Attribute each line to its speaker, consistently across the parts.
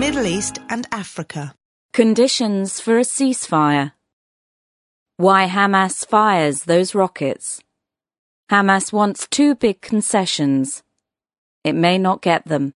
Speaker 1: Middle East and Africa.
Speaker 2: Conditions for a ceasefire. Why Hamas fires those rockets. Hamas wants two big concessions. It may not get them.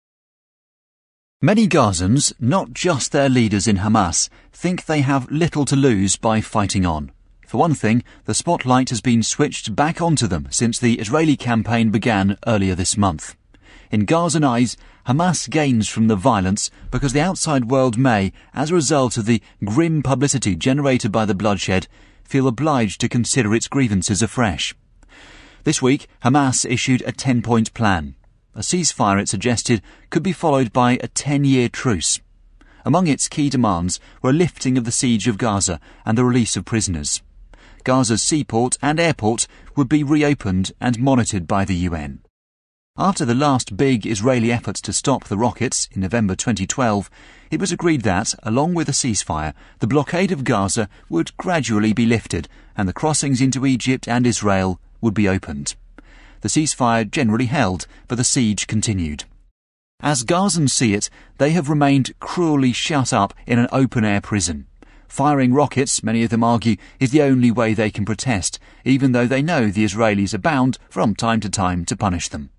Speaker 3: Many Gazans, not just their leaders in Hamas, think they have little to lose by fighting on. For one thing, the spotlight has been switched back onto them since the Israeli campaign began earlier this month. In Gazan eyes, Hamas gains from the violence because the outside world may, as a result of the grim publicity generated by the bloodshed, feel obliged to consider its grievances afresh. This week, Hamas issued a 10-point plan. A ceasefire, it suggested, could be followed by a 10-year truce. Among its key demands were a lifting of the siege of Gaza and the release of prisoners. Gaza's seaport and airport would be reopened and monitored by the UN. After the last big Israeli efforts to stop the rockets in November 2012, it was agreed that, along with a ceasefire, the blockade of Gaza would gradually be lifted and the crossings into Egypt and Israel would be opened. The ceasefire generally held, but the siege continued. As Gazans see it, they have remained cruelly shut up in an open-air prison. Firing rockets, many of them argue, is the only way they can protest, even though they know the Israelis are bound, from time to time, to punish them.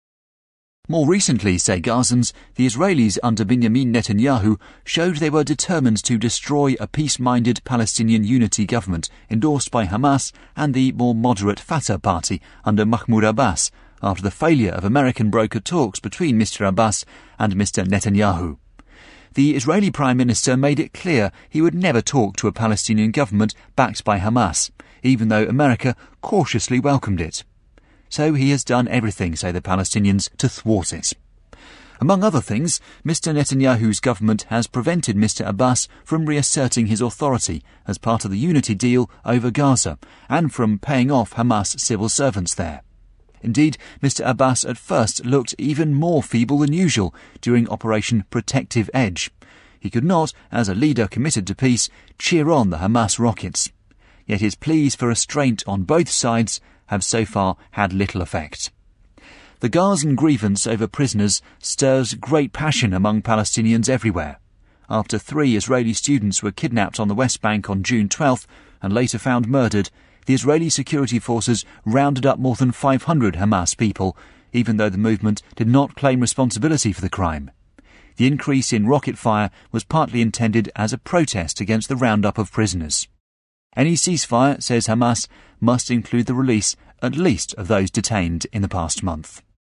Speaker 3: More recently, say Gazans, the Israelis under Benjamin Netanyahu showed they were determined to destroy a peace-minded Palestinian unity government endorsed by Hamas and the more moderate Fatah party under Mahmoud Abbas after the failure of American broker talks between Mr. Abbas and Mr. Netanyahu. The Israeli Prime Minister made it clear he would never talk to a Palestinian government backed by Hamas, even though America cautiously welcomed it. So he has done everything, say the Palestinians, to thwart it. Among other things, Mr. Netanyahu's government has prevented Mr. Abbas from reasserting his authority as part of the unity deal over Gaza and from paying off Hamas civil servants there. Indeed, Mr. Abbas at first looked even more feeble than usual during Operation Protective Edge. He could not, as a leader committed to peace, cheer on the Hamas rockets. Yet his pleas for restraint on both sides have so far had little effect. The Gazan grievance over prisoners stirs great passion among Palestinians everywhere. After 3 Israeli students were kidnapped on the West Bank on June 12th and later found murdered, the Israeli security forces rounded up more than 500 Hamas people, even though the movement did not claim responsibility for the crime. The increase in rocket fire was partly intended as a protest against the roundup of prisoners. Any ceasefire, says Hamas, must include the release at least of those detained in the past month.